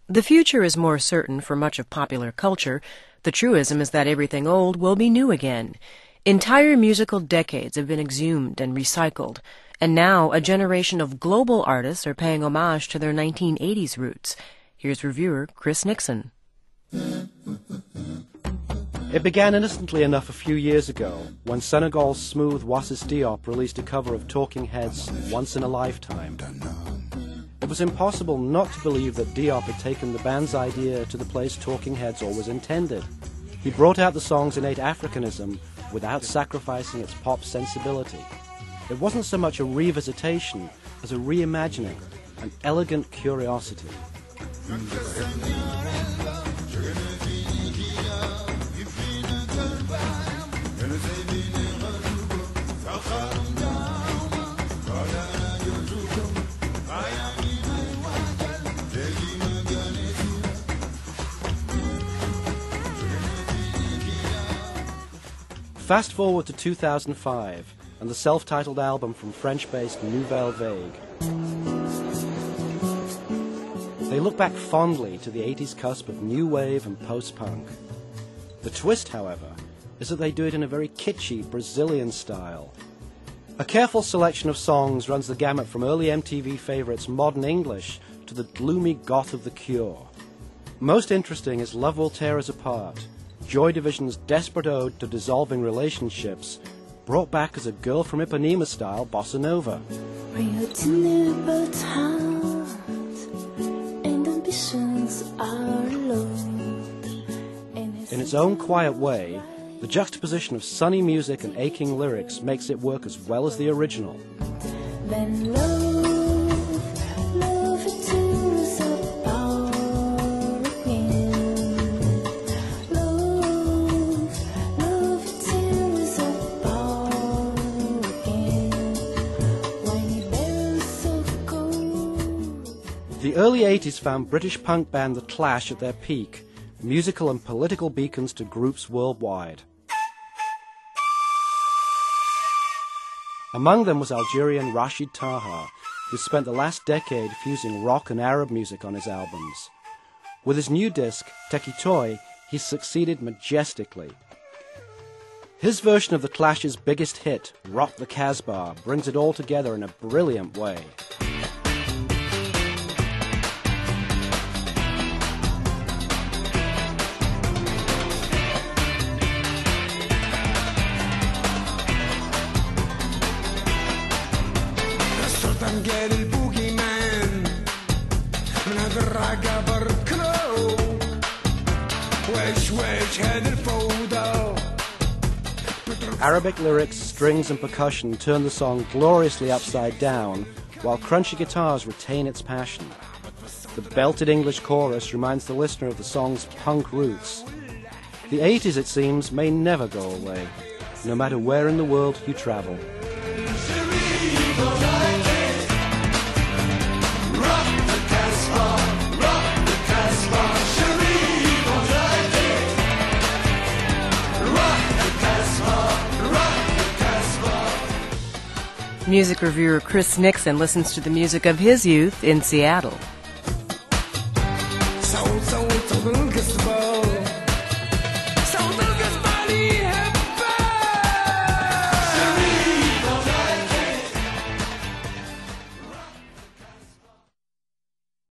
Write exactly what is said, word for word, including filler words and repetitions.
The future is more certain for much of popular culture. The truism is that everything old will be new again. Entire musical decades have been exhumed and recycled, and now a generation of global artists are paying homage to their nineteen eighties roots. Here's reviewer Chris Nixon. It began innocently enough a few years ago, when Senegal's smooth Oasis Diop released a cover of Talking Heads' Once in a Lifetime. It was impossible not to believe that Diop had taken the band's idea to the place Talking Heads always intended. He brought out the song's innate Africanism without sacrificing its pop sensibility. It wasn't so much a revisitation as a reimagining, an elegant curiosity. Fast forward to two thousand five, and the self-titled album from French-based Nouvelle Vague. They look back fondly to the eighties cusp of new wave and post-punk. The twist, however, is that they do it in a very kitschy Brazilian style. A careful selection of songs runs the gamut from early M T V favourites Modern English to the gloomy goth of The Cure. Most interesting is Love Will Tear Us Apart, Joy Division's desperate ode to dissolving relationships, brought back as a Girl from Ipanema-style bossa nova. In its own quiet way, the juxtaposition of sunny music and aching lyrics makes it work as well as the original. Then love, love it tears apart again. Love, love it tears apart again. When it bears of gold. The early eighties found British punk band The Clash at their peak, musical and political beacons to groups worldwide. Among them was Algerian Rachid Taha, who spent the last decade fusing rock and Arab music on his albums. With his new disc, Teki Toy, he succeeded majestically. His version of The Clash's biggest hit, Rock the Casbah, brings it all together in a brilliant way. Arabic lyrics, strings and percussion turn the song gloriously upside down, while crunchy guitars retain its passion. The belted English chorus reminds the listener of the song's punk roots. The eighties, it seems, may never go away, no matter where in the world you travel. Music reviewer Chris Nixon listens to the music of his youth in Seattle. So, so, so,